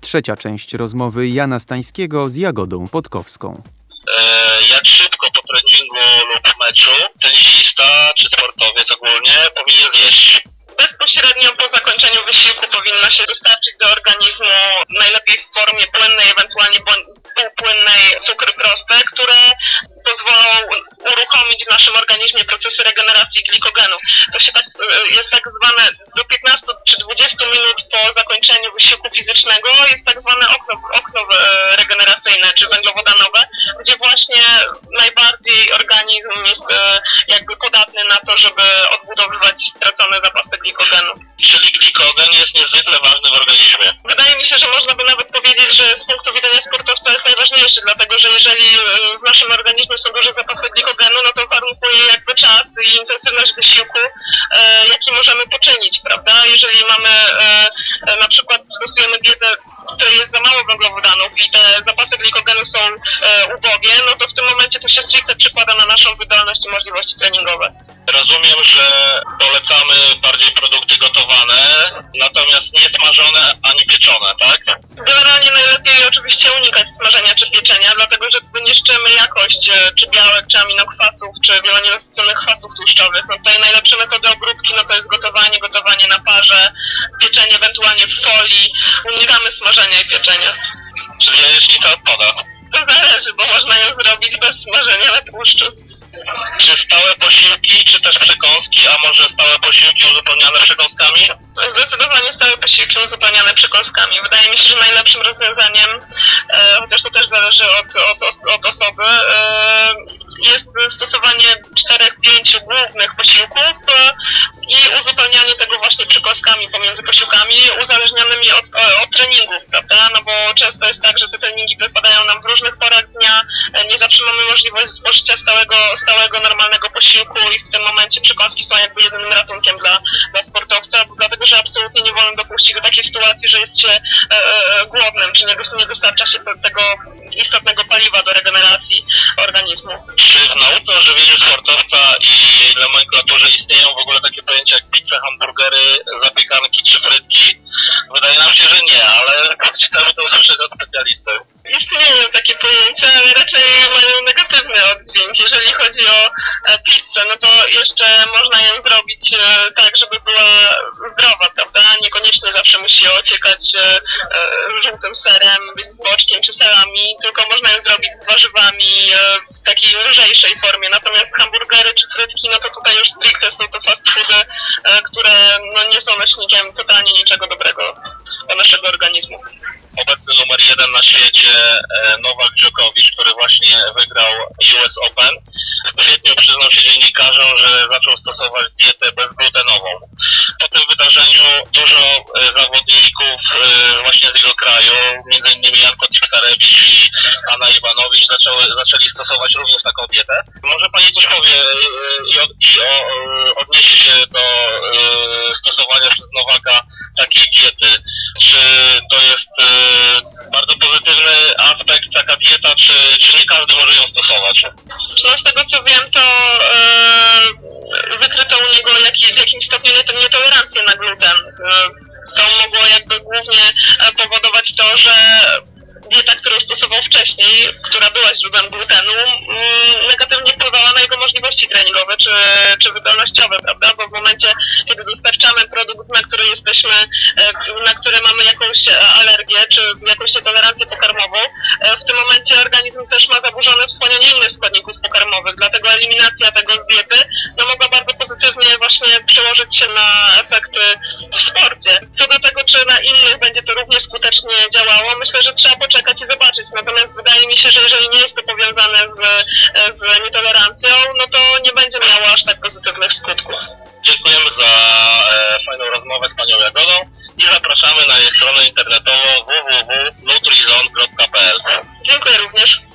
trzecia część rozmowy Jana Stańskiego z Jagodą Podkowską. Jak szybko po treningu lub meczu tenisista czy sportowiec ogólnie powinien zjeść? Bezpośrednio po zakończeniu wysiłku powinno się dostarczyć do organizmu, najlepiej w formie płynnej, ewentualnie półpłynnej, cukry proste, które pozwolą uruchomić w naszym organizmie procesy regeneracji glikogenu. To się jest tak zwane do 15 czy 20 minut po zakończeniu wysiłku fizycznego jest tak zwane okno regeneracyjne czy węglowodanowe, gdzie właśnie najbardziej organizm jest jakby podatny na to, żeby odbudowywać stracone zapasy glikogenu. Czyli glikogen jest niezwykle ważny w organizmie. Wydaje mi się, że można by nawet powiedzieć, że z punktu widzenia sportowca jest najważniejszy, dlatego że jeżeli w naszym organizmie są duże zapasy glikogenu, no to warunkuje jakby czas i intensywność wysiłku, jaki możemy poczynić, prawda? Jeżeli mamy na przykład stosujemy dietę, w której jest za mało węglowodanów i te zapasy glikogenu są ubogie, no to w tym momencie to się stricte przykłada na naszą wydolność i możliwości treningowe. Rozumiem, że polecamy bardziej produkty gotowane, natomiast nie smażone ani pieczone, tak? Generalnie najlepiej oczywiście unikać smażenia czy pieczenia, dlatego że niszczymy jakość czy białek, czy aminokwasów, czy wielonienasyconych kwasów tłuszczowych. No tutaj najlepsze metody obróbki no to jest gotowanie na parze, pieczenie ewentualnie w folii. Unikamy smażenia i pieczenia. Czyli jajecznica odpada? To zależy, bo można ją zrobić bez smażenia na tłuszczu. Czy stałe posiłki, czy też przekąski, a może stałe posiłki uzupełniane przekąskami? Zdecydowanie stałe posiłki uzupełniane przekąskami. Wydaje mi się, że najlepszym rozwiązaniem, chociaż to też zależy od osoby, jest stosowanie 4-5 głównych posiłków i uzupełnianie tego właśnie przekąskami pomiędzy posiłkami uzależnionymi od treningów, prawda? No bo często jest tak, że te treningi wypadają nam w różnych porach dnia, nie zawsze mamy możliwość spożycia stałego normalnego posiłku i w tym momencie przekąski są jakby jedynym ratunkiem dla sportowca, dlatego że absolutnie nie wolno dopuścić do takiej sytuacji, że jest się głodnym, czy nie dostarcza się tego istotnego paliwa do regeneracji organizmu. Czy w nauce o żywieniu sportowca i jej nomenklaturze istnieją w ogóle takie pojęcia jak pizza, hamburgery, zapiekanki czy frytki? Wydaje nam się, że nie, ale chcemy to usłyszeć od specjalisty. Istnieją takie pojęcia, ale raczej mają negatywny oddźwięk. Jeżeli chodzi o pizzę, no to jeszcze można ją zrobić tak, żeby była zdrowa, prawda? Niekoniecznie zawsze musi ociekać żółtym serem, być z boczkiem czy serami, tylko można ją zrobić z warzywami w takiej lżejszej formie. Natomiast hamburgery czy frytki, no to tutaj już stricte są to fast foody, które no nie są nośnikiem totalnie niczego dobrego dla naszego organizmu. Obecny numer 1 na świecie Nowak Djokovic, który właśnie wygrał US Open. W kwietniu przyznał się dziennikarzom, że zaczął stosować dietę bezglutenową. Po tym wydarzeniu dużo zawodników właśnie z jego kraju, m.in. Janko Tipsarewicz i Anna Iwanowicz zaczęli stosować również taką dietę. Może Pani coś powie i odniesie się do stosowania przez Nowaka takiej diety? Czy to jest bardzo pozytywny aspekt, taka dieta, czy nie każdy może ją stosować? No z tego co wiem, to wykryto u niego w jakimś stopniu nietolerancję na gluten. To mogło jakby głównie powodować to, że dieta, którą stosował wcześniej, która była źródłem glutenu, negatywnie wpływała na jego możliwości treningowe czy wydolnościowe, prawda? Bo w momencie, kiedy dostarczamy produkt, na który mamy jakąś alergię czy jakąś nietolerancję pokarmową, w tym momencie organizm też ma zaburzone wchłanianie innych składników pokarmowych, dlatego eliminacja tego z diety no, mogła bardzo pozytywnie właśnie przełożyć się na efekty w sporcie. Co do tego, czy na innych będzie to równie skutecznie działało, myślę, że trzeba poczekać i zobaczyć. Natomiast wydaje mi się, że jeżeli nie jest to powiązane z nietolerancją, no to nie będzie miało aż tak pozytywnych skutków. Dziękujemy za fajną rozmowę z Panią Jagodą i zapraszamy na jej stronę internetową www.nutrizon.pl. Dziękuję również.